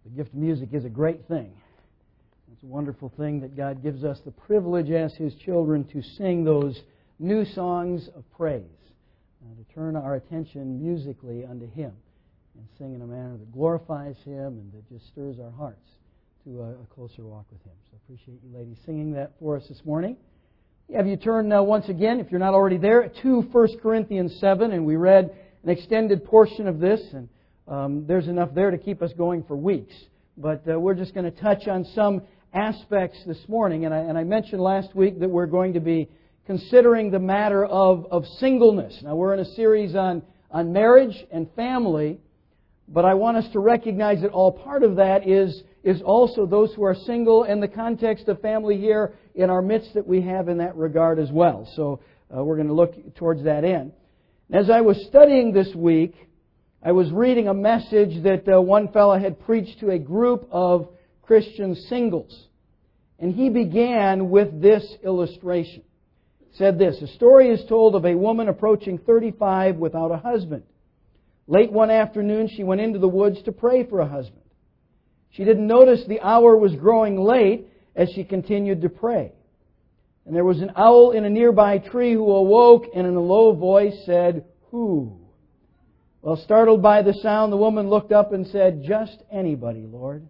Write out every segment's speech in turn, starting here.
The gift of music is a great thing. It's a wonderful thing that God gives us the privilege as His children to sing those new songs of praise, to turn our attention musically unto Him and sing in a manner that glorifies Him and that just stirs our hearts to a closer walk with Him. So I appreciate you ladies singing that for us this morning. Have you turn once again, if you're not already there, to 1 Corinthians 7, and we read an extended portion of this, and there's enough there to keep us going for weeks. But we're just going to touch on some aspects this morning, and I mentioned last week that we're going to be considering the matter of singleness. Now, we're in a series on marriage and family, but I want us to recognize that all part of that is also those who are single and the context of family here in our midst that we have in that regard as well. So we're going to look towards that end. As I was studying this week, I was reading a message that one fellow had preached to a group of Christian singles. And he began with this illustration. It said this: a story is told of a woman approaching 35 without a husband. Late one afternoon, she went into the woods to pray for a husband. She didn't notice the hour was growing late as she continued to pray. And there was an owl in a nearby tree who awoke and in a low voice said, "Who?" Well, startled by the sound, the woman looked up and said, "Just anybody, Lord."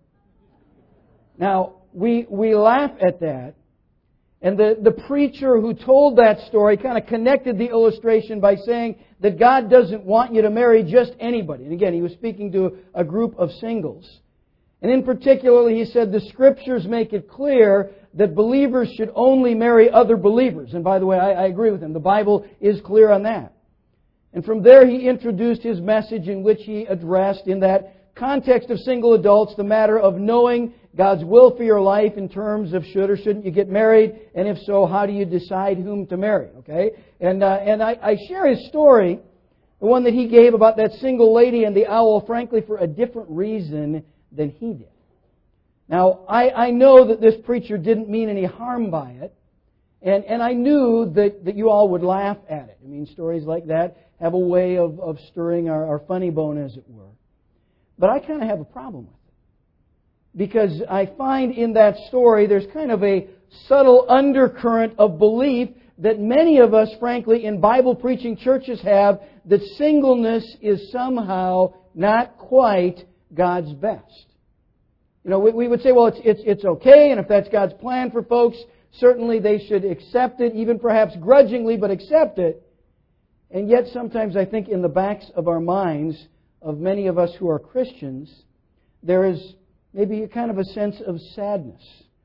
Now, we laugh at that. And the preacher who told that story kind of connected the illustration by saying that God doesn't want you to marry just anybody. And again, he was speaking to a group of singles. And in particular, he said the Scriptures make it clear that believers should only marry other believers. And by the way, I agree with him. The Bible is clear on that. And from there, he introduced his message in which he addressed, in that context of single adults, the matter of knowing God's will for your life in terms of should or shouldn't you get married, and if so, how do you decide whom to marry? Okay, and I share his story, the one that he gave about that single lady and the owl, frankly, for a different reason than he did. Now, I know that this preacher didn't mean any harm by it, and I knew that you all would laugh at it. I mean, stories like that have a way of stirring our funny bone, as it were. But I kind of have a problem with it. Because I find in that story there's kind of a subtle undercurrent of belief that many of us, frankly, in Bible-preaching churches have, that singleness is somehow not quite God's best. You know, we would say, well, it's okay, and if that's God's plan for folks, certainly they should accept it, even perhaps grudgingly, but accept it. And yet sometimes I think in the backs of our minds of many of us who are Christians, there is maybe a kind of a sense of sadness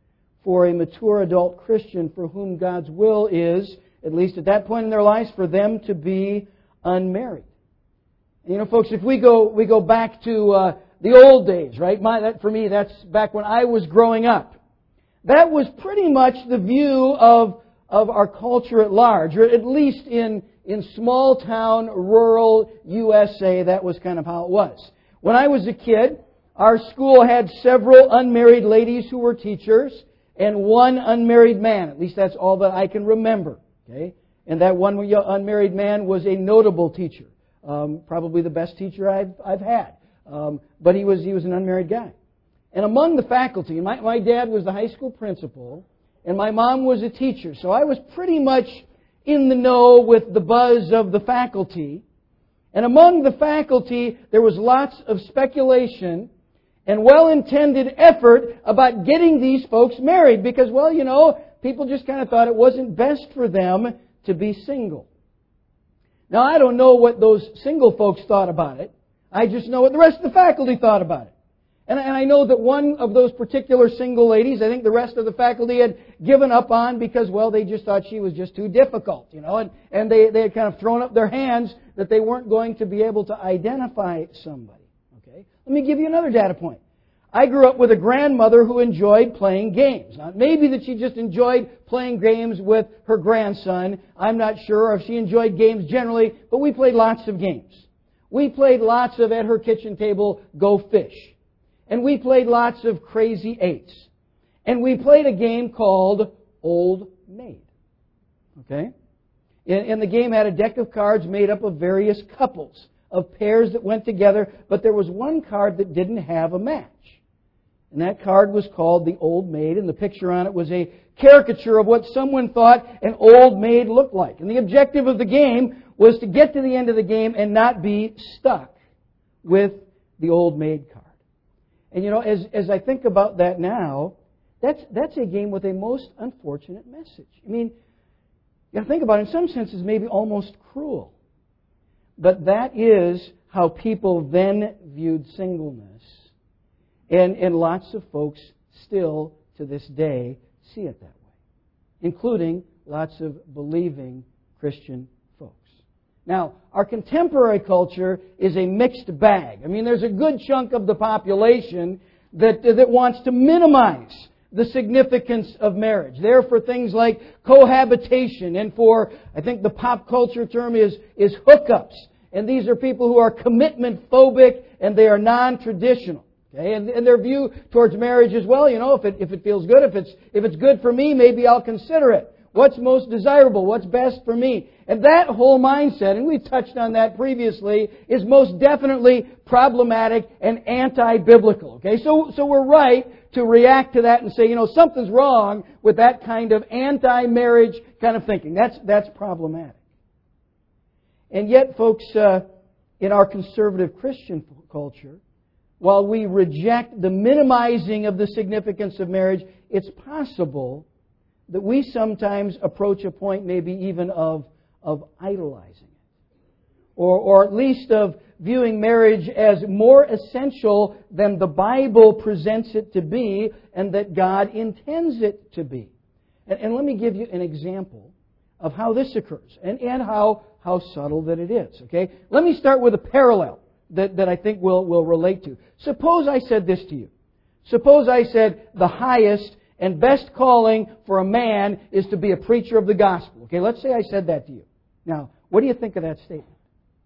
for a mature adult Christian for whom God's will is, at least at that point in their lives, for them to be unmarried. And you know, folks, if we go back to the old days, right? For me, that's back when I was growing up. That was pretty much the view of our culture at large, or at least in small town, rural USA, that was kind of how it was. When I was a kid, our school had several unmarried ladies who were teachers and one unmarried man. At least that's all that I can remember. Okay, and that one unmarried man was a notable teacher, probably the best teacher I've had. But he was an unmarried guy. And among the faculty, my dad was the high school principal, and my mom was a teacher, so I was pretty much in the know with the buzz of the faculty. And among the faculty, there was lots of speculation and well-intended effort about getting these folks married because, well, you know, people just kind of thought it wasn't best for them to be single. Now, I don't know what those single folks thought about it. I just know what the rest of the faculty thought about it. And I know that one of those particular single ladies, I think the rest of the faculty had given up on because, well, they just thought she was just too difficult, you know, and they had kind of thrown up their hands that they weren't going to be able to identify somebody. Okay? Let me give you another data point. I grew up with a grandmother who enjoyed playing games. Now, maybe that she just enjoyed playing games with her grandson. I'm not sure if she enjoyed games generally, but we played lots of games. We played lots of, at her kitchen table, Go Fish. And we played lots of Crazy Eights. And we played a game called Old Maid. Okay? And the game had a deck of cards made up of various couples, of pairs that went together, but there was one card that didn't have a match. And that card was called The Old Maid, and the picture on it was a caricature of what someone thought an old maid looked like. And the objective of the game was to get to the end of the game and not be stuck with the old maid card. And as I think about that now, that's a game with a most unfortunate message. I mean, you got to think about it, in some senses maybe almost cruel. But that is how people then viewed singleness. And lots of folks still, to this day, see it that way, including lots of believing Christian folks. Now, our contemporary culture is a mixed bag. I mean, there's a good chunk of the population that wants to minimize the significance of marriage. They're for things like cohabitation, and for, I think the pop culture term is hookups. And these are people who are commitment phobic and they are non-traditional. Okay? And their view towards marriage is, well, if it feels good, if it's good for me, maybe I'll consider it. What's most desirable? What's best for me? And that whole mindset, and we touched on that previously, is most definitely problematic and anti-biblical. Okay? So we're right to react to that and say, something's wrong with that kind of anti-marriage kind of thinking. That's problematic. And yet, folks, in our conservative Christian culture, while we reject the minimizing of the significance of marriage, it's possible that we sometimes approach a point maybe even of idolizing it. Or at least of viewing marriage as more essential than the Bible presents it to be and that God intends it to be. And let me give you an example of how this occurs and how subtle that it is. Okay? Let me start with a parallel that I think we'll relate to. Suppose I said this to you. Suppose I said the highest and best calling for a man is to be a preacher of the gospel. Okay, let's say I said that to you. Now, what do you think of that statement?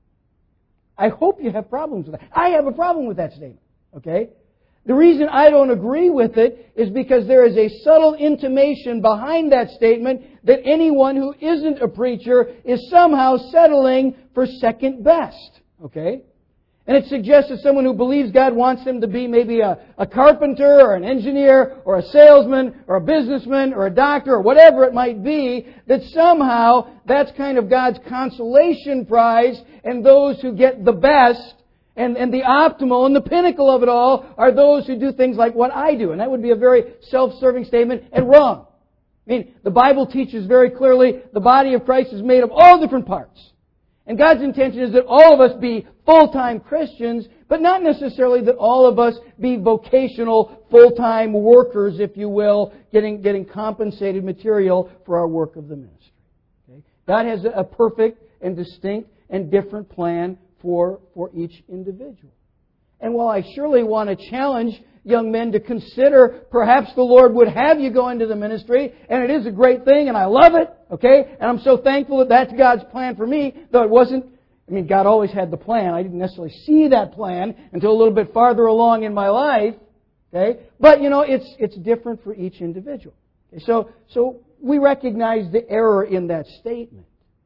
I hope you have problems with that. I have a problem with that statement. Okay? The reason I don't agree with it is because there is a subtle intimation behind that statement that anyone who isn't a preacher is somehow settling for second best. Okay? And it suggests that someone who believes God wants them to be maybe a carpenter or an engineer or a salesman or a businessman or a doctor or whatever it might be, that somehow that's kind of God's consolation prize, and those who get the best and the optimal and the pinnacle of it all are those who do things like what I do. And that would be a very self-serving statement and wrong. I mean, the Bible teaches very clearly the body of Christ is made of all different parts. And God's intention is that all of us be full-time Christians, but not necessarily that all of us be vocational, full-time workers, if you will, getting compensated material for our work of the ministry. Okay? God has a perfect and distinct and different plan for each individual. And while I surely want to challenge young men to consider perhaps the Lord would have you go into the ministry, and it is a great thing, and I love it, okay? And I'm so thankful that that's God's plan for me, though it wasn't, God always had the plan. I didn't necessarily see that plan until a little bit farther along in my life, okay? But, it's different for each individual. Okay? So we recognize the error in that statement.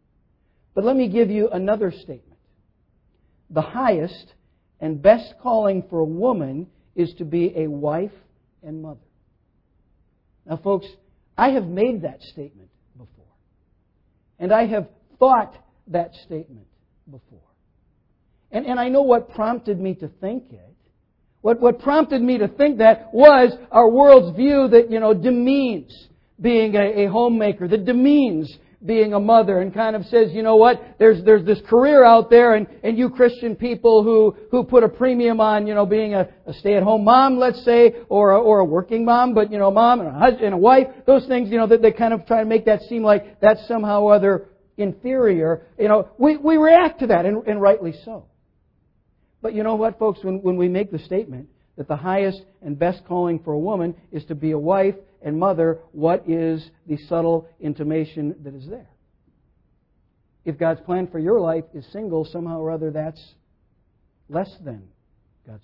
But let me give you another statement. The highest and best calling for a woman is to be a wife and mother. Now, folks, I have made that statement before. And I have thought that statement before. And I know what prompted me to think it. What prompted me to think that was our world's view that, demeans being a homemaker, that demeans being a mother, and kind of says, there's this career out there, and you Christian people who put a premium on, being a stay-at-home mom, let's say, or a working mom, but, mom and a husband and a wife, those things, that they kind of try to make that seem like that's somehow other inferior. We react to that, and rightly so. But you know what, folks, when we make the statement that the highest and best calling for a woman is to be a wife and mother, what is the subtle intimation that is there? If God's plan for your life is single, somehow or other that's less than God's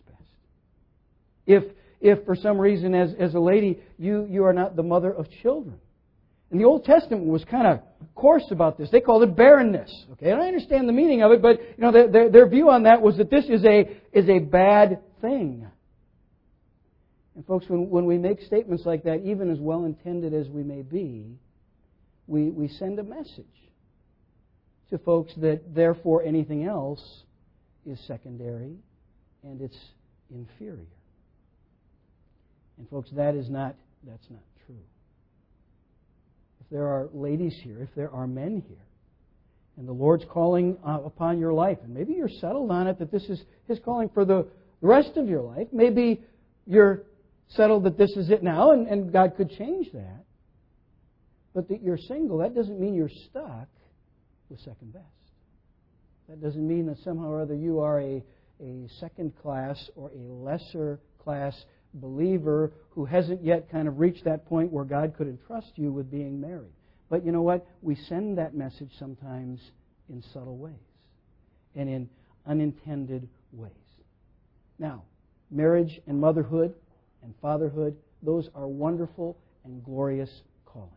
best. If for some reason as a lady you are not the mother of children. And the Old Testament was kind of coarse about this. They called it barrenness. Okay, and I understand the meaning of it, but their view on that was that this is a bad thing. And folks, when we make statements like that, even as well-intended as we may be, we send a message to folks that therefore anything else is secondary and it's inferior. And folks, that's not true. If there are ladies here, if there are men here, and the Lord's calling upon your life, and maybe you're settled on it that this is His calling for the rest of your life. Maybe you're settled that this is it now, and God could change that. But that you're single, that doesn't mean you're stuck with second best. That doesn't mean that somehow or other you are a second class or a lesser class believer who hasn't yet kind of reached that point where God could entrust you with being married. But you know what? We send that message sometimes in subtle ways and in unintended ways. Now, marriage and motherhood and fatherhood, those are wonderful and glorious callings.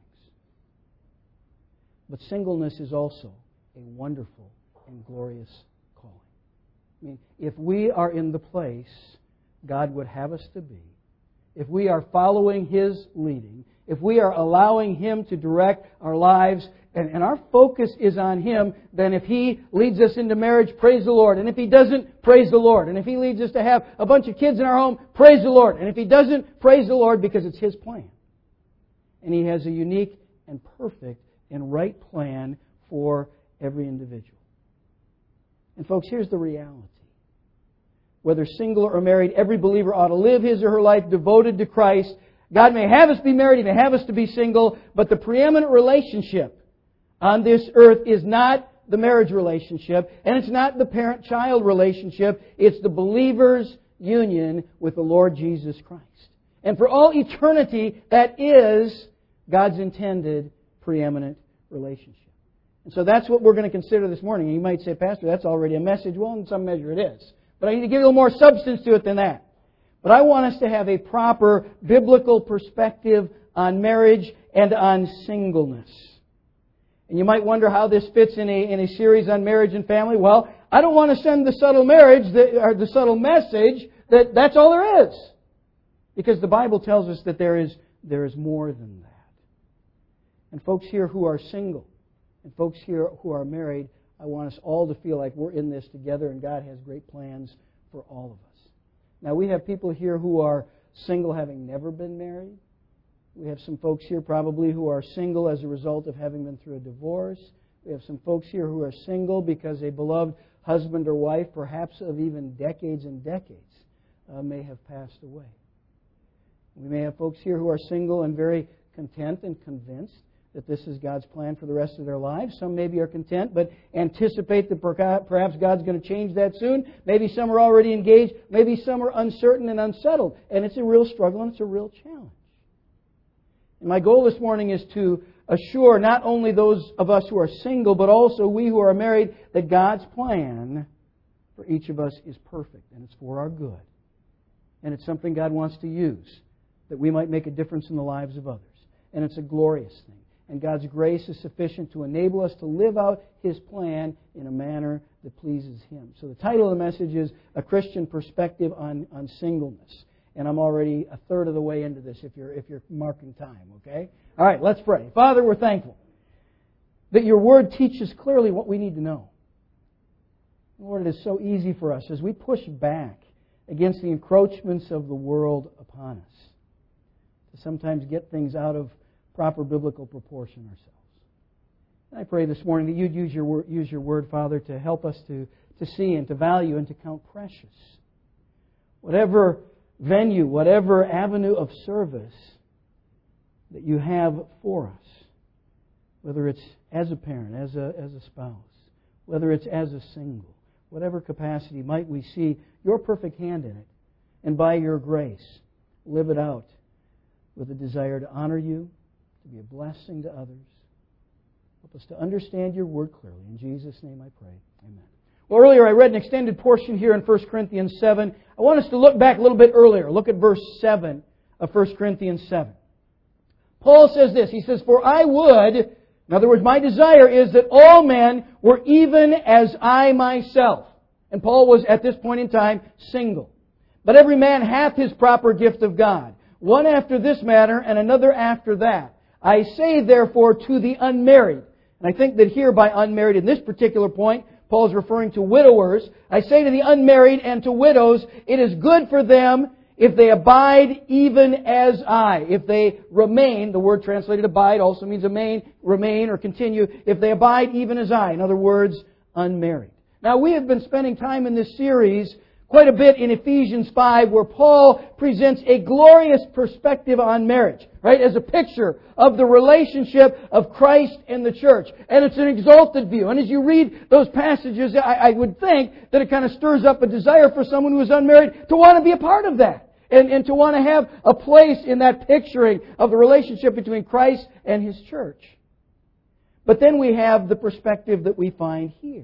But singleness is also a wonderful and glorious calling. I mean, if we are in the place God would have us to be, if we are following His leading, if we are allowing Him to direct our lives, and our focus is on Him, then if He leads us into marriage, praise the Lord. And if He doesn't, praise the Lord. And if He leads us to have a bunch of kids in our home, praise the Lord. And if He doesn't, praise the Lord, because it's His plan. And He has a unique and perfect and right plan for every individual. And folks, here's the reality. Whether single or married, every believer ought to live his or her life devoted to Christ. God may have us be married, He may have us to be single, but the preeminent relationship on this earth is not the marriage relationship, and it's not the parent-child relationship. It's the believer's union with the Lord Jesus Christ. And for all eternity, that is God's intended preeminent relationship. And so that's what we're going to consider this morning. And you might say, Pastor, that's already a message. Well, in some measure it is. But I need to give you a little more substance to it than that. But I want us to have a proper biblical perspective on marriage and on singleness. And you might wonder how this fits in a series on marriage and family. Well, I don't want to send the subtle or the subtle message that that's all there is. Because the Bible tells us that there is more than that. And folks here who are single, and folks here who are married, I want us all to feel like we're in this together and God has great plans for all of us. Now, we have people here who are single having never been married. We have some folks here probably who are single as a result of having been through a divorce. We have some folks here who are single because a beloved husband or wife, perhaps of even decades and decades, may have passed away. We may have folks here who are single and very content and convinced that this is God's plan for the rest of their lives. Some maybe are content, but anticipate that perhaps God's going to change that soon. Maybe some are already engaged. Maybe some are uncertain and unsettled. And it's a real struggle and it's a real challenge. And my goal this morning is to assure not only those of us who are single, but also we who are married, that God's plan for each of us is perfect and it's for our good. And it's something God wants to use, that we might make a difference in the lives of others. And it's a glorious thing. And God's grace is sufficient to enable us to live out His plan in a manner that pleases Him. So the title of the message is A Christian Perspective on Singleness. And I'm already a third of the way into this if you're marking time, okay? All right, let's pray. Father, we're thankful that Your Word teaches clearly what we need to know. Lord, it is so easy for us as we push back against the encroachments of the world upon us to sometimes get things out of proper biblical proportion ourselves. And I pray this morning that You'd use Your Word, Father, to help us to see and to value and to count precious whatever venue, whatever avenue of service that You have for us, whether it's as a parent, as a spouse, whether it's as a single, whatever capacity, might we see Your perfect hand in it, and by Your grace live it out with a desire to honor You, to be a blessing to others. Help us to understand Your Word clearly. In Jesus' name I pray. Amen. Well, earlier I read an extended portion here in 1 Corinthians 7. I want us to look back a little bit earlier. Look at verse 7 of 1 Corinthians 7. Paul says this. He says, "For I would," in other words, my desire is that all men were even as I myself. And Paul was at this point in time single. But every man hath his proper gift of God, one after this manner, and another after that. I say therefore to the unmarried, and I think that here by unmarried in this particular point, Paul is referring to widowers. I say to the unmarried and to widows, it is good for them if they abide even as I. If they remain, the word translated abide also means remain or continue. If they abide even as I. In other words, unmarried. Now we have been spending time in this series quite a bit in Ephesians 5 where Paul presents a glorious perspective on marriage, right? As a picture of the relationship of Christ and the church. And it's an exalted view. And as you read those passages, I would think that it kind of stirs up a desire for someone who is unmarried to want to be a part of that. And to want to have a place in that picturing of the relationship between Christ and His church. But then we have the perspective that we find here.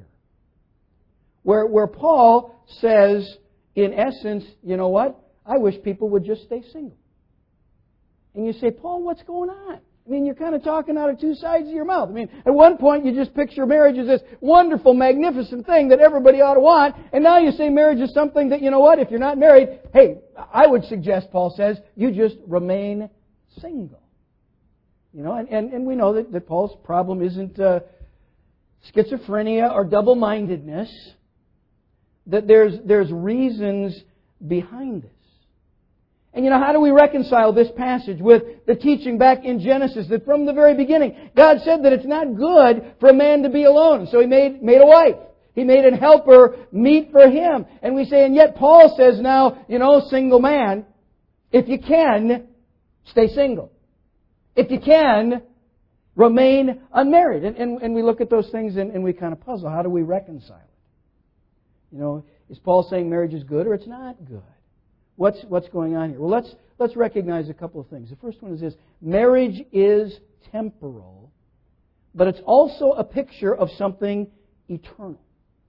Where Paul says, in essence, you know what? I wish people would just stay single. And you say, Paul, what's going on? I mean, you're kind of talking out of two sides of your mouth. I mean, at one point you just picture marriage as this wonderful, magnificent thing that everybody ought to want. And now you say marriage is something that, you know what, if you're not married, hey, I would suggest, Paul says, you just remain single. You know, and we know that Paul's problem isn't schizophrenia or double-mindedness. That there's reasons behind this. And you know, how do we reconcile this passage with the teaching back in Genesis that from the very beginning, God said that it's not good for a man to be alone. So He made a wife. He made a helper meet for him. And we say, and yet Paul says now, you know, single man, if you can, stay single. If you can, remain unmarried. And we look at those things and we kind of puzzle. How do we reconcile it? You know, is Paul saying marriage is good or it's not good? What's going on here? Well, let's recognize a couple of things. The first one is this: marriage is temporal, but it's also a picture of something eternal.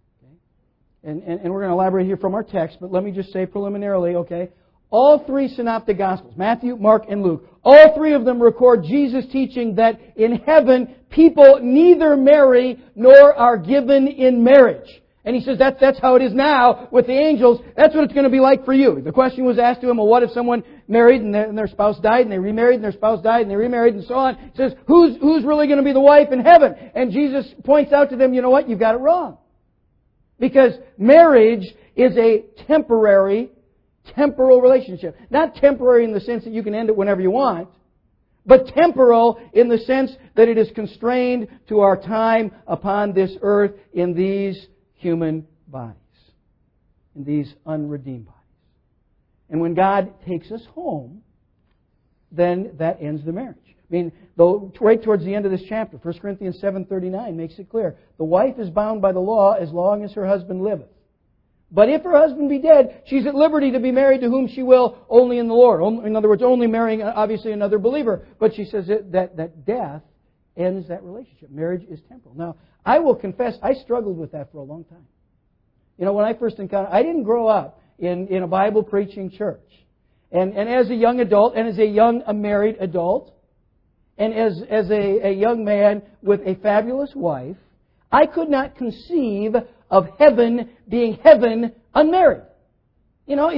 Okay? And we're going to elaborate here from our text, but let me just say preliminarily, okay, all three synoptic Gospels, Matthew, Mark, and Luke, all three of them record Jesus teaching that in heaven people neither marry nor are given in marriage. And He says that's how it is now with the angels. That's what it's going to be like for you. The question was asked to him, well, what if someone married and their spouse died and they remarried and their spouse died and they remarried and so on? He says, who's really going to be the wife in heaven? And Jesus points out to them, you know what? You've got it wrong. Because marriage is a temporal relationship. Not temporary in the sense that you can end it whenever you want, but temporal in the sense that it is constrained to our time upon this earth in these human bodies, in these unredeemed bodies. And when God takes us home, then that ends the marriage. I mean, though, right towards the end of this chapter, 1 Corinthians 7:39 makes it clear. The wife is bound by the law as long as her husband liveth. But if her husband be dead, she's at liberty to be married to whom she will, only in the Lord. In other words, only marrying, obviously, another believer. But she says that death ends that relationship. Marriage is temporal. Now, I will confess, I struggled with that for a long time. You know, when I first encountered, I didn't grow up in a Bible preaching church. And as a young adult, and as a young married adult, and as a young man with a fabulous wife, I could not conceive of heaven being heaven unmarried. You know,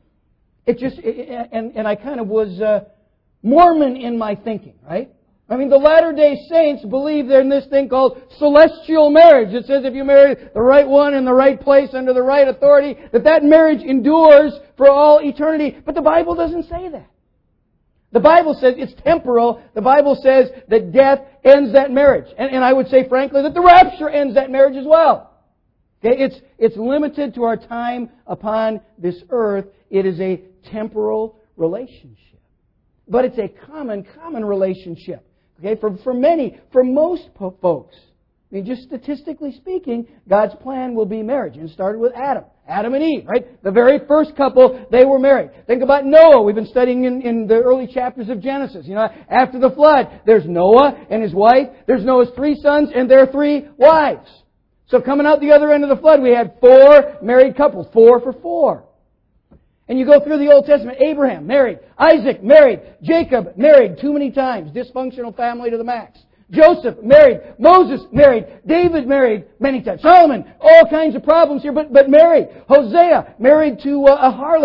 and I kind of was Mormon in my thinking, right? I mean, the Latter-day Saints believe they're in this thing called celestial marriage. It says if you marry the right one in the right place under the right authority, that marriage endures for all eternity. But the Bible doesn't say that. The Bible says it's temporal. The Bible says that death ends that marriage. And I would say, frankly, that the rapture ends that marriage as well. Okay? It's limited to our time upon this earth. It is a temporal relationship. But it's a common relationship. Okay, for most folks, I mean, just statistically speaking, God's plan will be marriage. And it started with Adam and Eve, right? The very first couple, they were married. Think about Noah. We've been studying in the early chapters of Genesis. You know, after the flood, there's Noah and his wife. There's Noah's 3 sons and their 3 wives. So coming out the other end of the flood, we had 4 married couples, 4 for 4. And you go through the Old Testament, Abraham, married. Isaac, married. Jacob, married too many times. Dysfunctional family to the max. Joseph, married. Moses, married. David, married many times. Solomon, all kinds of problems here, but married. Hosea, married to a harlot.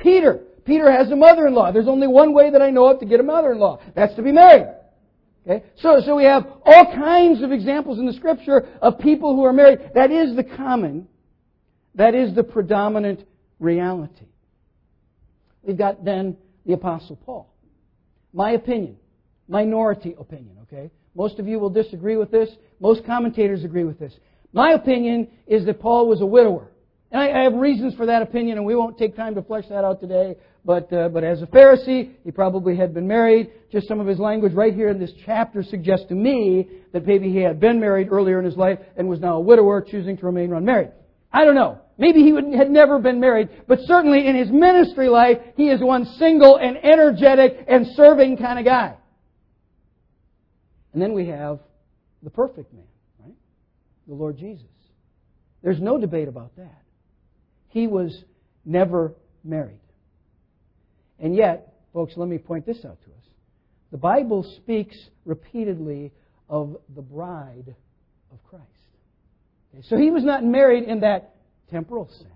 Peter. Peter has a mother-in-law. There's only one way that I know of to get a mother-in-law. That's to be married. Okay? So we have all kinds of examples in the Scripture of people who are married. That is the common, that is the predominant reality. We've got then the Apostle Paul. My opinion, minority opinion, okay? Most of you will disagree with this. Most commentators agree with this. My opinion is that Paul was a widower. And I have reasons for that opinion, and we won't take time to flesh that out today. But as a Pharisee, he probably had been married. Just some of his language right here in this chapter suggests to me that maybe he had been married earlier in his life and was now a widower, choosing to remain unmarried. I don't know. Maybe he had never been married, but certainly in his ministry life, he is one single and energetic and serving kind of guy. And then we have the perfect man, right? The Lord Jesus. There's no debate about that. He was never married. And yet, folks, let me point this out to us. The Bible speaks repeatedly of the bride of Christ. Okay, so he was not married in that temporal sense.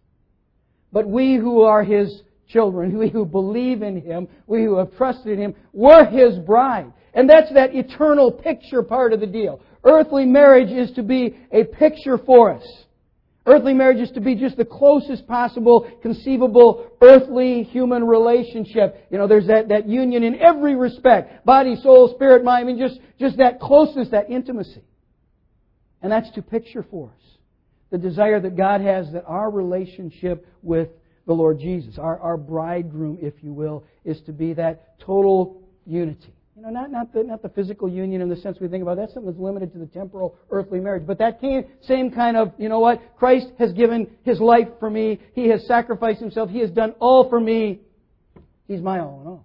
But we who are His children, we who believe in Him, we who have trusted in Him, we're His bride. And that's that eternal picture part of the deal. Earthly marriage is to be a picture for us. Earthly marriage is to be just the closest possible, conceivable, earthly human relationship. You know, there's that union in every respect. Body, soul, spirit, mind. I mean, just that closeness, that intimacy. And that's to picture for us the desire that God has that our relationship with the Lord Jesus, our bridegroom, if you will, is to be that total unity. You know, not the physical union in the sense we think about. That's something that's limited to the temporal earthly marriage. But that same kind of, you know what? Christ has given His life for me. He has sacrificed Himself. He has done all for me. He's my all in all.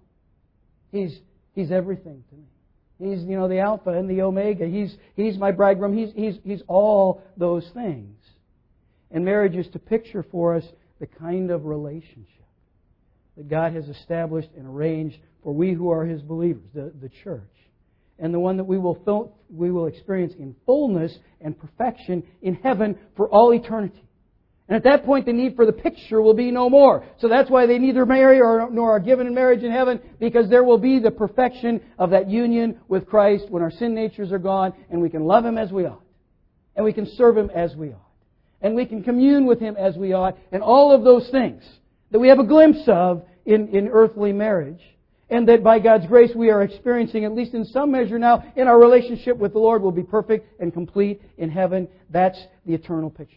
He's everything to me. He's, you know, the Alpha and the Omega. He's my bridegroom. He's all those things. And marriage is to picture for us the kind of relationship that God has established and arranged for we who are His believers, the church. And the one that we will experience in fullness and perfection in heaven for all eternity. And at that point, the need for the picture will be no more. So that's why they neither marry nor are given in marriage in heaven, because there will be the perfection of that union with Christ when our sin natures are gone, and we can love Him as we ought. And we can serve Him as we ought. And we can commune with Him as we ought. And all of those things that we have a glimpse of in earthly marriage, and that by God's grace we are experiencing, at least in some measure now, in our relationship with the Lord, will be perfect and complete in heaven. That's the eternal picture.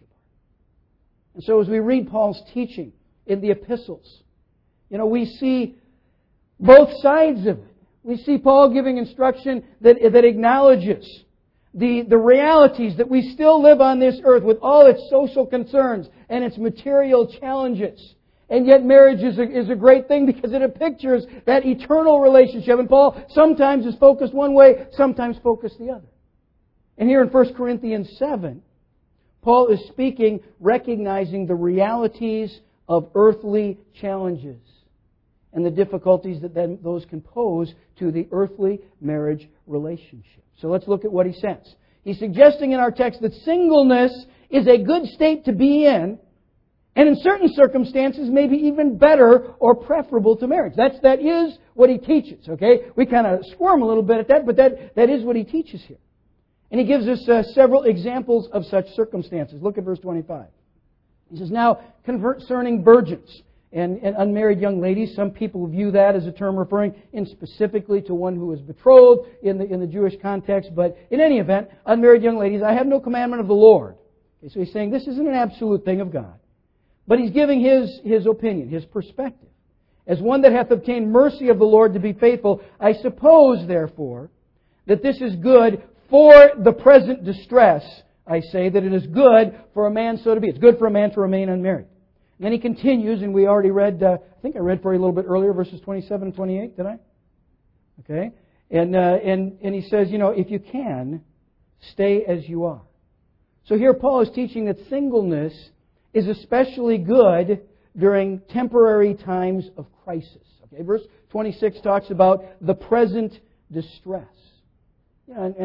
And so as we read Paul's teaching in the epistles, you know, we see both sides of it. We see Paul giving instruction that acknowledges the realities that we still live on this earth with all its social concerns and its material challenges. And yet marriage is a great thing because it pictures that eternal relationship. And Paul sometimes is focused one way, sometimes focused the other. And here in 1 Corinthians 7, Paul is speaking, recognizing the realities of earthly challenges and the difficulties that then those can pose to the earthly marriage relationship. So let's look at what he says. He's suggesting in our text that singleness is a good state to be in, and in certain circumstances, maybe even better or preferable to marriage. That is what he teaches, okay? We kind of squirm a little bit at that, but that is what he teaches here. And he gives us several examples of such circumstances. Look at verse 25. He says, now, concerning virgins and unmarried young ladies, some people view that as a term referring in specifically to one who is betrothed in the Jewish context. But in any event, unmarried young ladies, I have no commandment of the Lord. Okay, so he's saying this isn't an absolute thing of God. But he's giving his opinion, his perspective. As one that hath obtained mercy of the Lord to be faithful, I suppose, therefore, that this is good for the present distress. I say that it is good for a man so to be. It's good for a man to remain unmarried. And then he continues, and we already read, I think I read for you a little bit earlier, verses 27 and 28, did I? Okay. And he says, you know, if you can, stay as you are. So here Paul is teaching that singleness is especially good during temporary times of crisis. Okay, verse 26 talks about the present distress. Yeah, and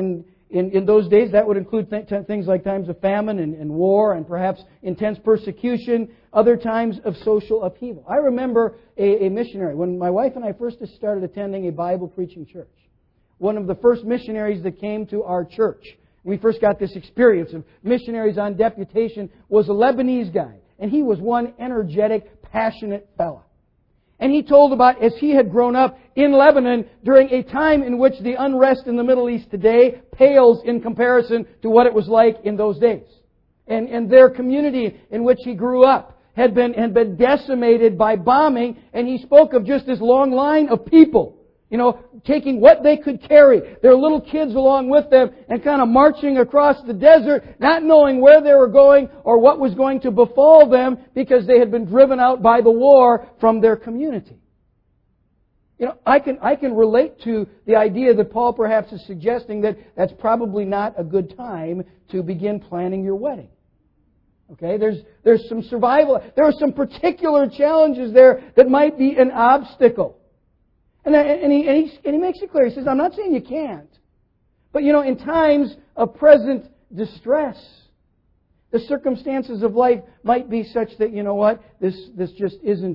In those days, that would include things like times of famine and war and perhaps intense persecution, other times of social upheaval. I remember a missionary, when my wife and I first started attending a Bible preaching church. One of the first missionaries that came to our church, we first got this experience of missionaries on deputation, was a Lebanese guy. And he was one energetic, passionate fella. And he told about as he had grown up in Lebanon during a time in which the unrest in the Middle East today pales in comparison to what it was like in those days. And their community in which he grew up had been decimated by bombing, and he spoke of just this long line of people, taking what they could carry, their little kids along with them, and kind of marching across the desert, not knowing where they were going or what was going to befall them because they had been driven out by the war from their community. I can relate to the idea that Paul perhaps is suggesting that that's probably not a good time to begin planning your wedding. Okay, there's some survival, there are some particular challenges there that might be an obstacle. And he makes it clear. He says, I'm not saying you can't. But, in times of present distress, the circumstances of life might be such that, this just isn't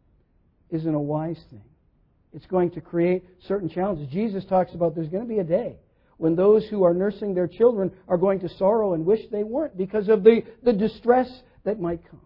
a wise thing. It's going to create certain challenges. Jesus talks about there's going to be a day when those who are nursing their children are going to sorrow and wish they weren't because of the distress that might come.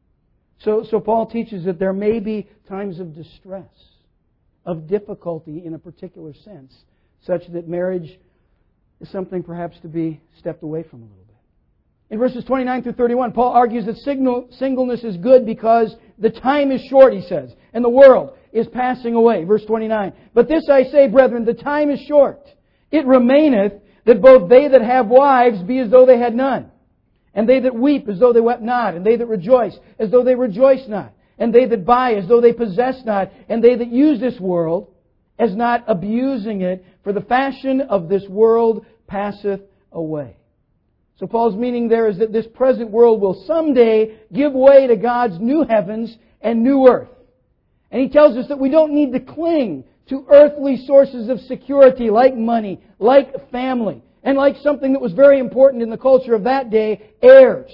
So Paul teaches that there may be times of distress, of difficulty in a particular sense, such that marriage is something perhaps to be stepped away from a little bit. In verses 29 through 31, Paul argues that singleness is good because the time is short, he says, and the world is passing away. Verse 29, but this I say, brethren, the time is short. It remaineth that both they that have wives be as though they had none, and they that weep as though they wept not, and they that rejoice as though they rejoice not, and they that buy as though they possess not, and they that use this world as not abusing it, for the fashion of this world passeth away. So Paul's meaning there is that this present world will someday give way to God's new heavens and new earth. And he tells us that we don't need to cling to earthly sources of security like money, like family, and like something that was very important in the culture of that day, heirs.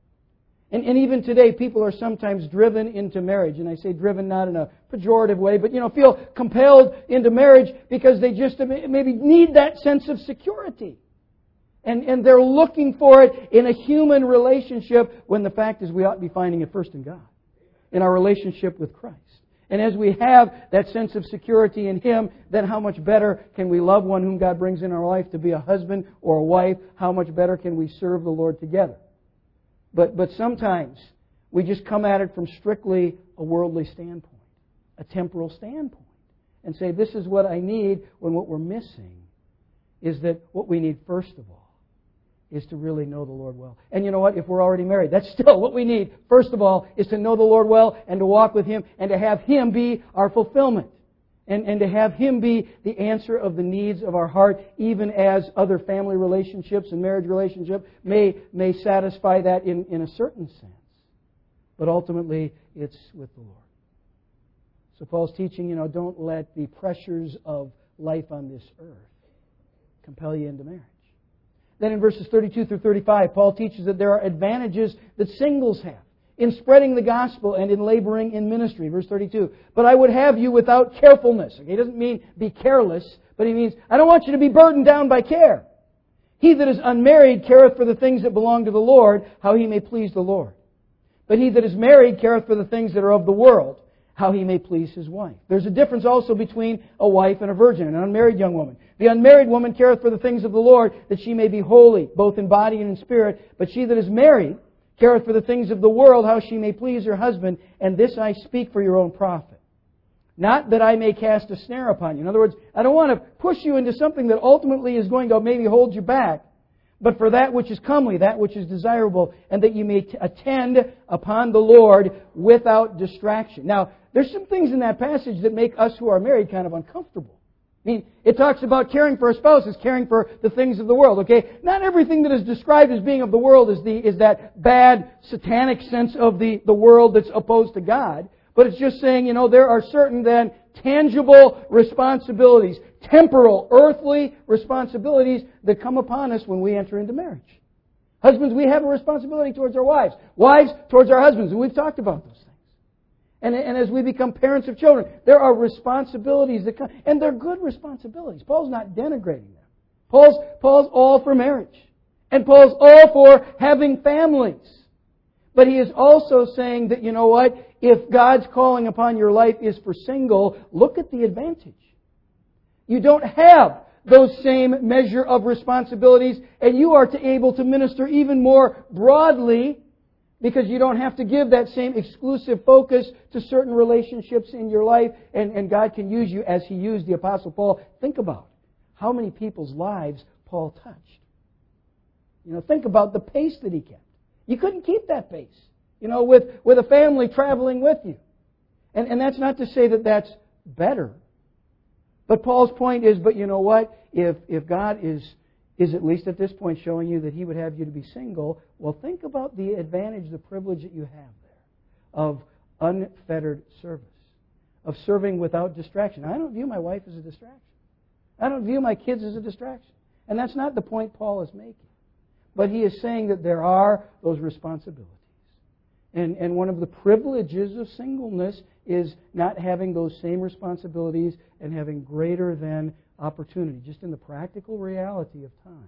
And even today, people are sometimes driven into marriage. And I say driven not in a pejorative way, but, feel compelled into marriage because they just maybe need that sense of security. And they're looking for it in a human relationship when the fact is we ought to be finding it first in God, in our relationship with Christ. And as we have that sense of security in Him, then how much better can we love one whom God brings in our life to be a husband or a wife? How much better can we serve the Lord together? But sometimes we just come at it from strictly a worldly standpoint, a temporal standpoint, and say, this is what I need, when what we're missing is that what we need first of all is to really know the Lord well. And you know what? If we're already married, that's still what we need. First of all is to know the Lord well and to walk with Him and to have Him be our fulfillment. And to have Him be the answer of the needs of our heart, even as other family relationships and marriage relationships may satisfy that in a certain sense. But ultimately, it's with the Lord. So Paul's teaching, don't let the pressures of life on this earth compel you into marriage. Then in verses 32 through 35, Paul teaches that there are advantages that singles have in spreading the gospel and in laboring in ministry. Verse 32, but I would have you without carefulness. Okay, he doesn't mean be careless, but he means, I don't want you to be burdened down by care. He that is unmarried careth for the things that belong to the Lord, how he may please the Lord. But he that is married careth for the things that are of the world, how he may please his wife. There's a difference also between a wife and a virgin, an unmarried young woman. The unmarried woman careth for the things of the Lord, that she may be holy, both in body and in spirit. But she that is married careth for the things of the world, how she may please her husband. And this I speak for your own profit. Not that I may cast a snare upon you. In other words, I don't want to push you into something that ultimately is going to maybe hold you back, but for that which is comely, that which is desirable, and that you may attend upon the Lord without distraction. Now, there's some things in that passage that make us who are married kind of uncomfortable. I mean, it talks about caring for a spouse as caring for the things of the world, okay? Not everything that is described as being of the world is that bad, satanic sense of the world that's opposed to God. But it's just saying, there are certain then tangible responsibilities, temporal, earthly responsibilities that come upon us when we enter into marriage. Husbands, we have a responsibility towards our wives. Wives, towards our husbands. And we've talked about those things. And as we become parents of children, there are responsibilities that come. And they're good responsibilities. Paul's not denigrating them. Paul's all for marriage. And Paul's all for having families. But he is also saying that, you know what? If God's calling upon your life is for single, look at the advantage. You don't have those same measure of responsibilities, and you are able to minister even more broadly because you don't have to give that same exclusive focus to certain relationships in your life, and God can use you as He used the Apostle Paul. Think about how many people's lives Paul touched. Think about the pace that he kept. You couldn't keep that pace, with a family traveling with you. And that's not to say that that's better. But Paul's point is, but you know what? If God is at least at this point showing you that He would have you to be single, well, think about the advantage, the privilege that you have there of unfettered service, of serving without distraction. I don't view my wife as a distraction. I don't view my kids as a distraction. And that's not the point Paul is making. But he is saying that there are those responsibilities. And one of the privileges of singleness is not having those same responsibilities and having greater than opportunity, just in the practical reality of time,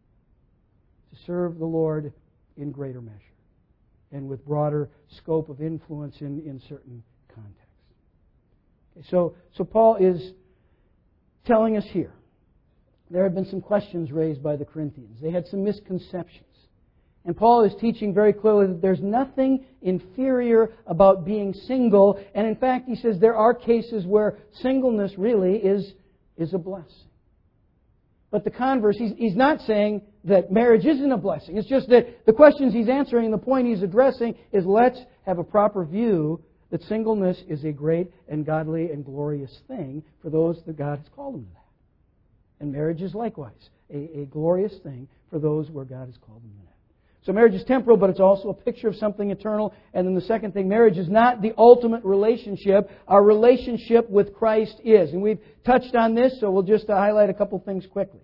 to serve the Lord in greater measure and with broader scope of influence in certain contexts. Okay, so Paul is telling us here, there have been some questions raised by the Corinthians. They had some misconceptions. And Paul is teaching very clearly that there's nothing inferior about being single. And in fact, he says there are cases where singleness really is a blessing. But the converse, he's not saying that marriage isn't a blessing. It's just that the questions he's answering and the point he's addressing is let's have a proper view that singleness is a great and godly and glorious thing for those that God has called them to that. And marriage is likewise a glorious thing for those where God has called them to that. So marriage is temporal, but it's also a picture of something eternal. And then the second thing, marriage is not the ultimate relationship. Our relationship with Christ is. And we've touched on this, so we'll just highlight a couple things quickly.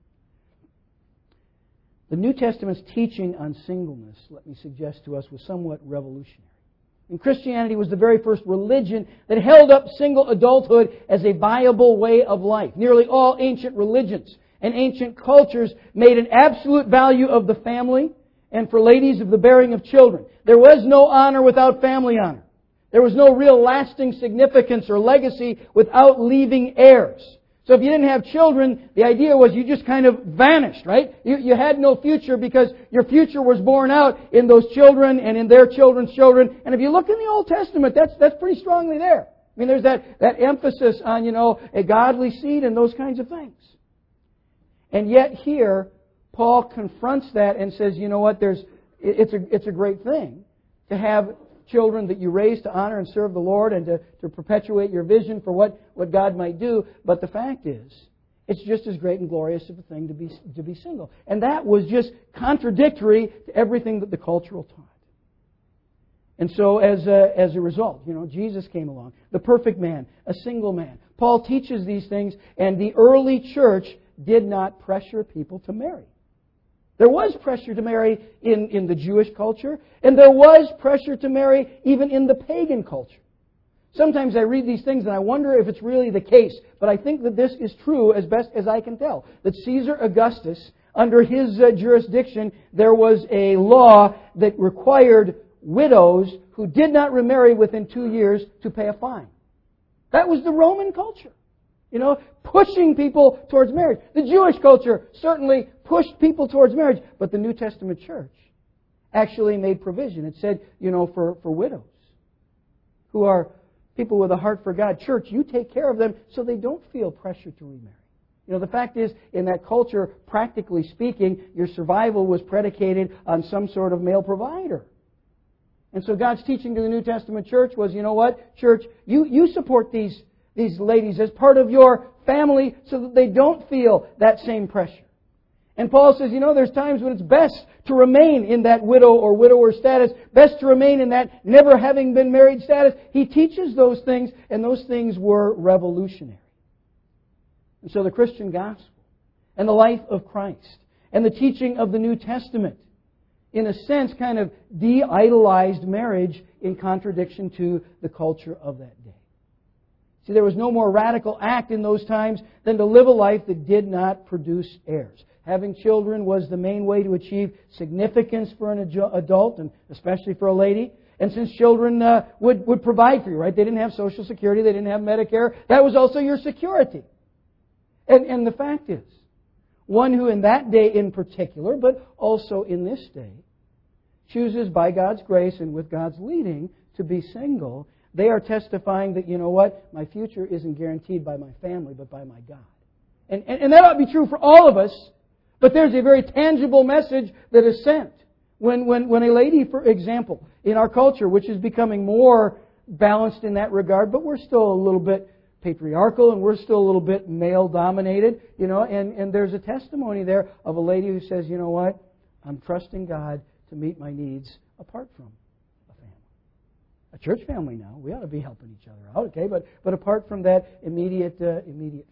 The New Testament's teaching on singleness, let me suggest to us, was somewhat revolutionary. And Christianity was the very first religion that held up single adulthood as a viable way of life. Nearly all ancient religions and ancient cultures made an absolute value of the family and for ladies of the bearing of children. There was no honor without family honor. There was no real lasting significance or legacy without leaving heirs. So if you didn't have children, the idea was you just kind of vanished, right? You had no future because your future was born out in those children and in their children's children. And if you look in the Old Testament, that's pretty strongly there. I mean, there's that emphasis on, a godly seed and those kinds of things. And yet here, Paul confronts that and says, you know what, it's a great thing to have children that you raise to honor and serve the Lord and to perpetuate your vision for what God might do. But the fact is, it's just as great and glorious of a thing to be single. And that was just contradictory to everything that the culture taught. And so as a result, Jesus came along, the perfect man, a single man. Paul teaches these things, and the early church did not pressure people to marry. There was pressure to marry in the Jewish culture, and there was pressure to marry even in the pagan culture. Sometimes I read these things and I wonder if it's really the case, but I think that this is true as best as I can tell. That Caesar Augustus, under his jurisdiction, there was a law that required widows who did not remarry within 2 years to pay a fine. That was the Roman culture. Pushing people towards marriage. The Jewish culture certainly pushed people towards marriage, but the New Testament church actually made provision. It said, for widows who are people with a heart for God, church, you take care of them so they don't feel pressure to remarry. The fact is, in that culture, practically speaking, your survival was predicated on some sort of male provider. And so God's teaching to the New Testament church was, church, you support these ladies as part of your family so that they don't feel that same pressure. And Paul says, there's times when it's best to remain in that widow or widower status, best to remain in that never having been married status. He teaches those things, and those things were revolutionary. And so the Christian gospel and the life of Christ and the teaching of the New Testament, in a sense, kind of de-idolized marriage in contradiction to the culture of that day. See, there was no more radical act in those times than to live a life that did not produce heirs. Having children was the main way to achieve significance for an adult, and especially for a lady. And since children would provide for you, right? They didn't have Social Security, they didn't have Medicare. That was also your security. And the fact is, one who in that day in particular, but also in this day, chooses by God's grace and with God's leading to be single, they are testifying that, my future isn't guaranteed by my family, but by my God. And that ought to be true for all of us, but there's a very tangible message that is sent. When a lady, for example, in our culture, which is becoming more balanced in that regard, but we're still a little bit patriarchal and we're still a little bit male-dominated, and there's a testimony there of a lady who says, I'm trusting God to meet my needs apart from a family. A church family now, we ought to be helping each other out, okay? But apart from that immediate family.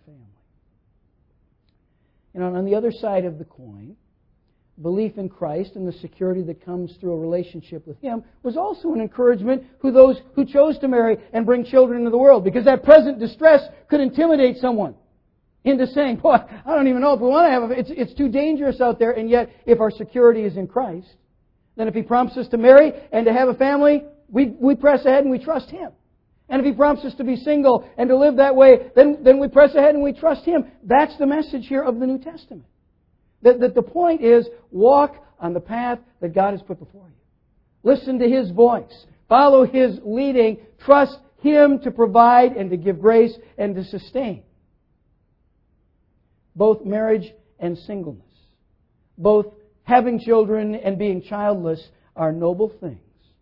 And on the other side of the coin, belief in Christ and the security that comes through a relationship with Him was also an encouragement for those who chose to marry and bring children into the world, because that present distress could intimidate someone into saying, boy, I don't even know if we want to have it's too dangerous out there. And yet, if our security is in Christ, then if He prompts us to marry and to have a family, we press ahead and we trust Him. And if He prompts us to be single and to live that way, then we press ahead and we trust Him. That's the message here of the New Testament. That the point is, walk on the path that God has put before you. Listen to His voice. Follow His leading. Trust Him to provide and to give grace and to sustain. Both marriage and singleness, both having children and being childless are noble things.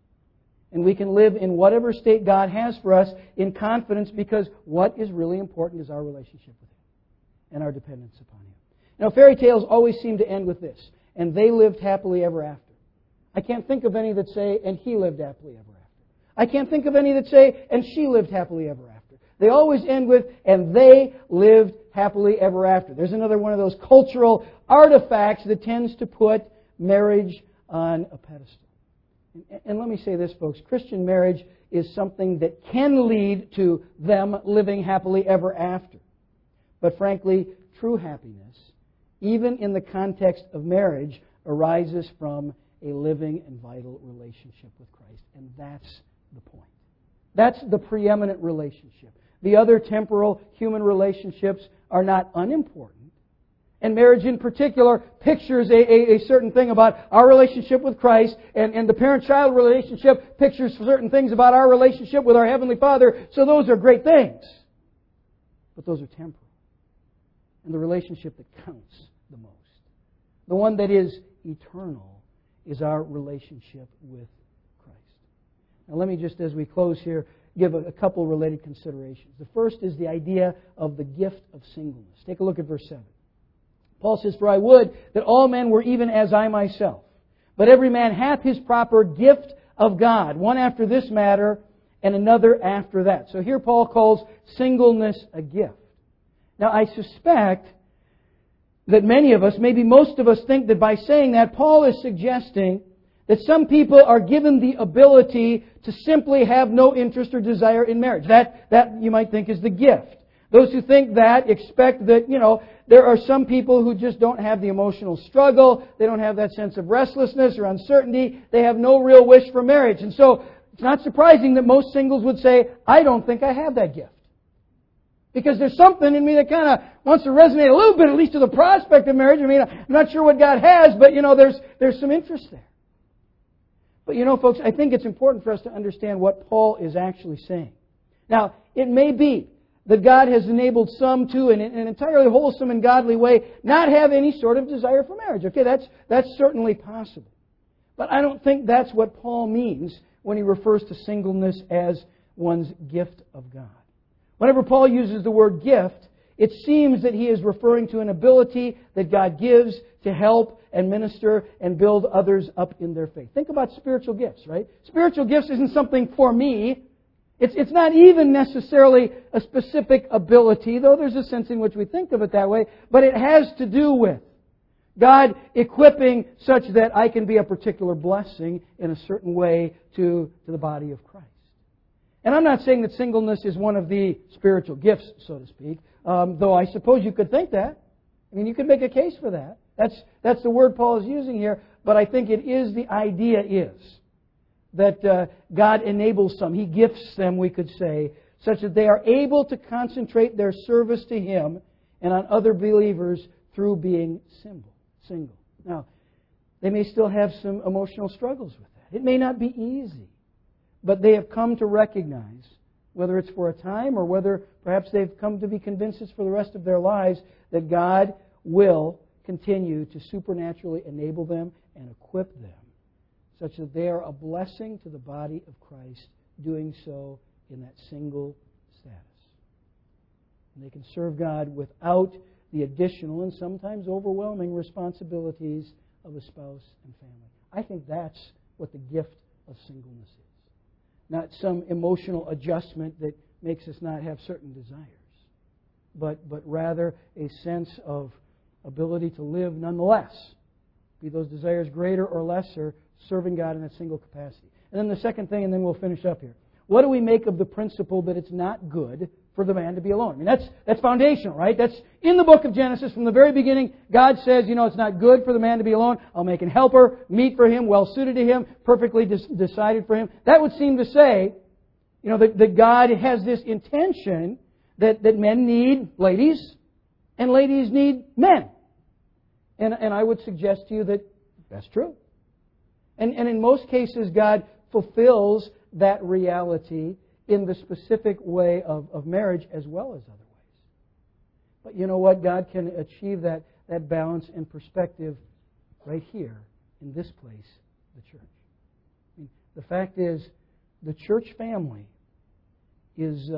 And we can live in whatever state God has for us in confidence, because what is really important is our relationship with Him and our dependence upon Him. Now, fairy tales always seem to end with this, and they lived happily ever after. I can't think of any that say, and he lived happily ever after. I can't think of any that say, and she lived happily ever after. They always end with, and they lived happily ever after. There's another one of those cultural artifacts that tends to put marriage on a pedestal. And let me say this, folks. Christian marriage is something that can lead to them living happily ever after. But frankly, true happiness, even in the context of marriage, arises from a living and vital relationship with Christ. And that's the point. That's the preeminent relationship. The other temporal human relationships are not unimportant. And marriage in particular pictures a certain thing about our relationship with Christ, and the parent-child relationship pictures certain things about our relationship with our Heavenly Father. So those are great things. But those are temporal. And the relationship that counts the most, the one that is eternal, is our relationship with Christ. Now let me just, as we close here, give a couple related considerations. The first is the idea of the gift of singleness. Take a look at verse 7. Paul says, "For I would that all men were even as I myself. But every man hath his proper gift of God, one after this matter, and another after that." So here Paul calls singleness a gift. Now I suspect that many of us, maybe most of us, think that by saying that, Paul is suggesting that some people are given the ability to simply have no interest or desire in marriage. That you might think is the gift. Those who think that expect that, there are some people who just don't have the emotional struggle. They don't have that sense of restlessness or uncertainty. They have no real wish for marriage. And so it's not surprising that most singles would say, I don't think I have that gift. Because there's something in me that kind of wants to resonate a little bit, at least to the prospect of marriage. I mean, I'm not sure what God has, but, there's some interest there. But, folks, I think it's important for us to understand what Paul is actually saying. Now, it may be that God has enabled some to, in an entirely wholesome and godly way, not have any sort of desire for marriage. Okay, that's certainly possible. But I don't think that's what Paul means when he refers to singleness as one's gift of God. Whenever Paul uses the word gift, it seems that he is referring to an ability that God gives to help and minister and build others up in their faith. Think about spiritual gifts, right? Spiritual gifts isn't something for me. It's not even necessarily a specific ability, though there's a sense in which we think of it that way, but it has to do with God equipping such that I can be a particular blessing in a certain way to the body of Christ. And I'm not saying that singleness is one of the spiritual gifts, so to speak, though I suppose you could think that. I mean, you could make a case for that. That's the word Paul is using here, but I think it is, the idea is that God enables some. He gifts them, we could say, such that they are able to concentrate their service to Him and on other believers through being single. Now, they may still have some emotional struggles with that. It may not be easy, but they have come to recognize, whether it's for a time or whether perhaps they've come to be convinced it's for the rest of their lives, that God will continue to supernaturally enable them and equip them such that they are a blessing to the body of Christ, doing so in that single status. And they can serve God without the additional and sometimes overwhelming responsibilities of a spouse and family. I think that's what the gift of singleness is. Not some emotional adjustment that makes us not have certain desires, but rather a sense of ability to live nonetheless, be those desires greater or lesser, serving God in that single capacity. And then the second thing, and then we'll finish up here. What do we make of the principle that it's not good for the man to be alone? I mean, that's foundational, right? That's in the book of Genesis from the very beginning. God says, it's not good for the man to be alone. I'll make a helper, meet for him, well suited to him, perfectly decided for him. That would seem to say, that God has this intention that men need ladies and ladies need men. And I would suggest to you that that's true. And in most cases, God fulfills that reality in the specific way of marriage as well as other ways. But you know what? God can achieve that balance and perspective right here in this place, the church. I mean, the fact is, the church family is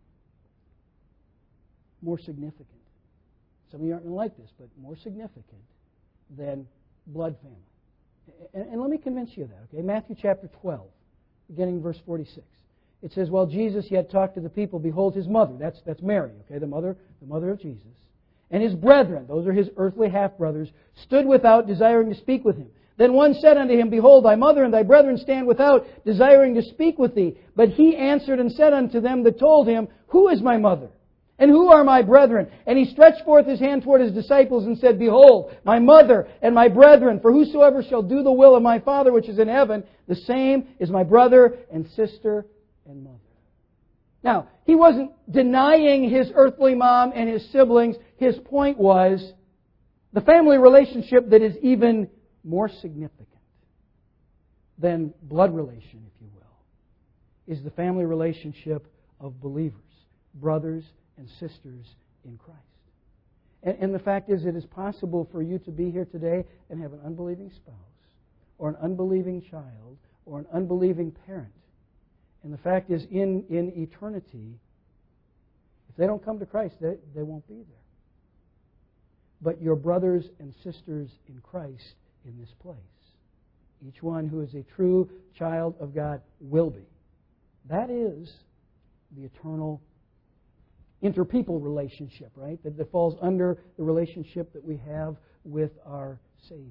more significant. Some of you aren't going to like this, but more significant than blood family. And let me convince you of that, okay? Matthew chapter 12, beginning verse 46. It says, while Jesus yet talked to the people, behold, his mother, that's Mary, okay, the mother of Jesus, and his brethren, those are his earthly half-brothers, stood without, desiring to speak with him. Then one said unto him, behold, thy mother and thy brethren stand without, desiring to speak with thee. But he answered and said unto them that told him, who is my mother? And who are my brethren? And he stretched forth his hand toward his disciples and said, behold, my mother and my brethren, for whosoever shall do the will of my Father which is in heaven, the same is my brother and sister and mother. Now, he wasn't denying his earthly mom and his siblings. His point was the family relationship that is even more significant than blood relation, if you will, is the family relationship of believers, brothers and sisters in Christ. And the fact is, it is possible for you to be here today and have an unbelieving spouse or an unbelieving child or an unbelieving parent. And the fact is, in eternity, if they don't come to Christ, they won't be there. But your brothers and sisters in Christ in this place, each one who is a true child of God will be. That is the eternal interpeople relationship, right? That falls under the relationship that we have with our Savior.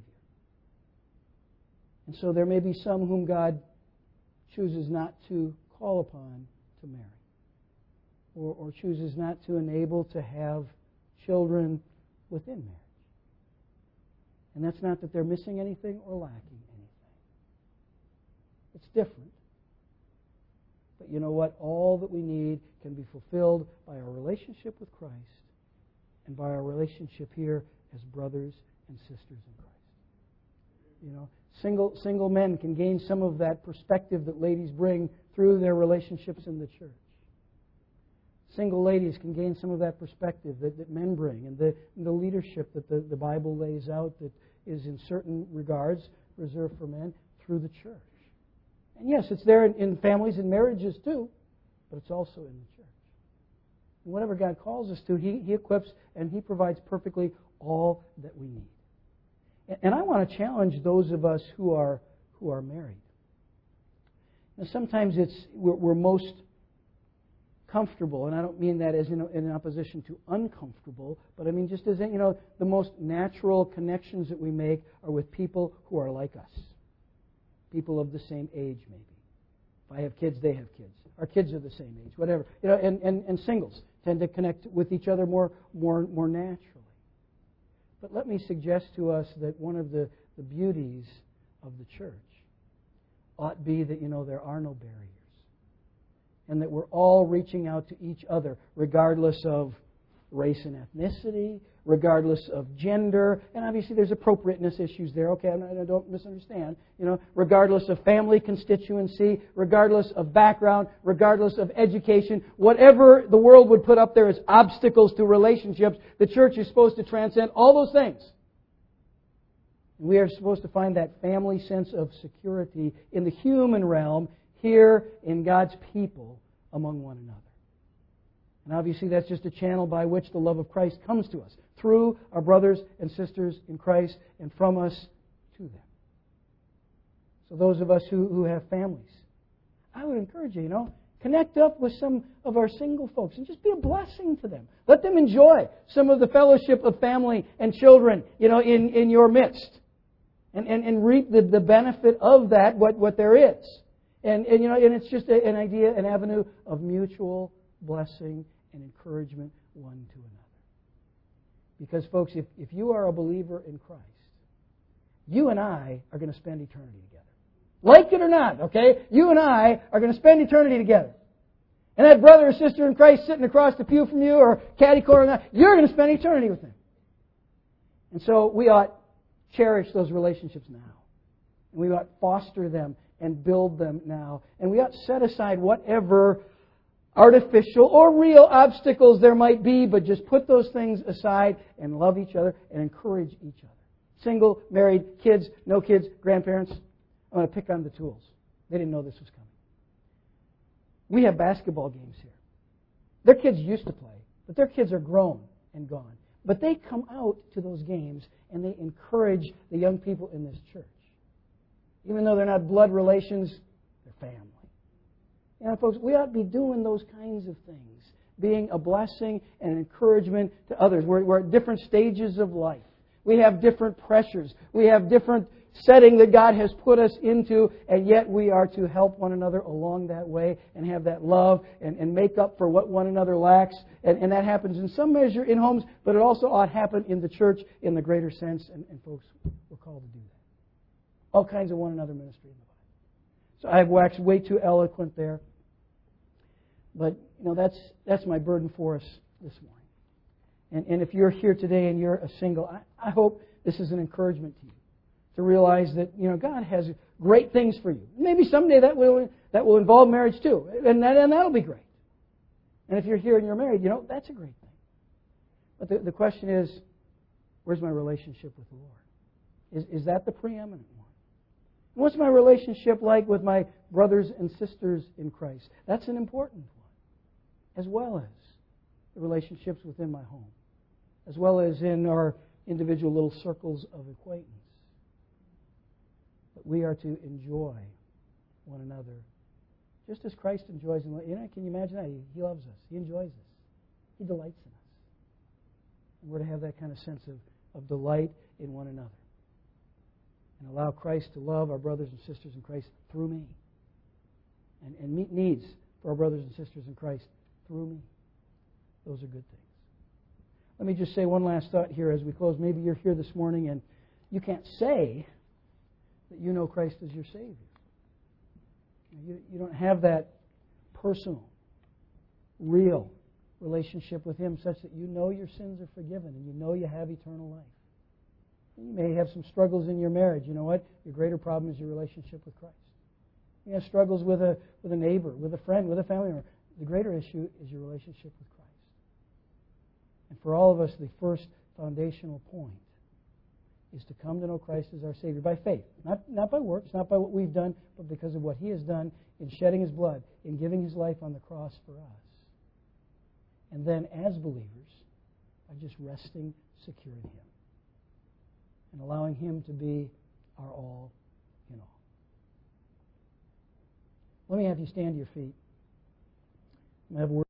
And so there may be some whom God chooses not to call upon to marry, or chooses not to enable to have children within marriage. And that's not that they're missing anything or lacking anything. It's different. But you know what? All that we need can be fulfilled by our relationship with Christ and by our relationship here as brothers and sisters in Christ. Single men can gain some of that perspective that ladies bring through their relationships in the church. Single ladies can gain some of that perspective that men bring, and the leadership that the Bible lays out that is in certain regards reserved for men through the church. And yes, it's there in families and marriages too, but it's also in the church. And whatever God calls us to, He equips and He provides perfectly all that we need. And I want to challenge those of us who are married. Now, sometimes we're most comfortable, and I don't mean that as in opposition to uncomfortable, but I mean just as the most natural connections that we make are with people who are like us, people of the same age maybe. If I have kids, they have kids. Our kids are the same age, whatever. And singles tend to connect with each other more naturally. But let me suggest to us that one of the beauties of the church ought be that there are no barriers. And that we're all reaching out to each other, regardless of race and ethnicity, regardless of gender, and obviously there's appropriateness issues there. Okay, I don't misunderstand. Regardless of family constituency, regardless of background, regardless of education, whatever the world would put up there as obstacles to relationships, the church is supposed to transcend all those things. We are supposed to find that family sense of security in the human realm, here in God's people among one another. And obviously that's just a channel by which the love of Christ comes to us, through our brothers and sisters in Christ and from us to them. So those of us who have families, I would encourage you, connect up with some of our single folks and just be a blessing to them. Let them enjoy some of the fellowship of family and children, in your midst. And reap the benefit of that, what there is. And it's just an idea, an avenue of mutual blessing and encouragement one to another. Because, folks, if you are a believer in Christ, you and I are going to spend eternity together. Like it or not, okay? You and I are going to spend eternity together. And that brother or sister in Christ sitting across the pew from you or catty corner, you're going to spend eternity with them. And so we ought cherish those relationships now. And we ought foster them and build them now. And we ought set aside whatever artificial or real obstacles there might be, but just put those things aside and love each other and encourage each other. Single, married, kids, no kids, grandparents. I'm going to pick on the tools. They didn't know this was coming. We have basketball games here. Their kids used to play, but their kids are grown and gone. But they come out to those games and they encourage the young people in this church. Even though they're not blood relations, they're family. Folks, we ought to be doing those kinds of things, being a blessing and encouragement to others. We're at different stages of life. We have different pressures. We have different setting that God has put us into, and yet we are to help one another along that way and have that love and make up for what one another lacks. And that happens in some measure in homes, but it also ought to happen in the church in the greater sense. And folks, we're called to do that. All kinds of one another ministry in the Bible. So I've waxed way too eloquent there. But, that's my burden for us this morning. And if you're here today and you're a single, I hope this is an encouragement to you. To realize that, God has great things for you. Maybe someday that will involve marriage too. And that'll be great. And if you're here and you're married, that's a great thing. But the question is, where's my relationship with the Lord? Is that the preeminent one? What's my relationship like with my brothers and sisters in Christ? That's an important one. As well as the relationships within my home. As well as in our individual little circles of acquaintance. But we are to enjoy one another just as Christ enjoys them. Can you imagine that? He loves us. He enjoys us. He delights in us. And we're to have that kind of sense of delight in one another. And allow Christ to love our brothers and sisters in Christ through me. And meet needs for our brothers and sisters in Christ through me. Those are good things. Let me just say one last thought here as we close. Maybe you're here this morning and you can't say that you know Christ as your Savior. You don't have that personal, real relationship with Him such that you know your sins are forgiven and you know you have eternal life. You may have some struggles in your marriage. You know what? Your greater problem is your relationship with Christ. You have struggles with a neighbor, with a friend, with a family member. The greater issue is your relationship with Christ. And for all of us, the first foundational point is to come to know Christ as our Savior by faith. Not by works, not by what we've done, but because of what He has done in shedding His blood, in giving His life on the cross for us. And then, as believers, by just resting secure in Him and allowing Him to be our all in all. Let me have you stand to your feet. I have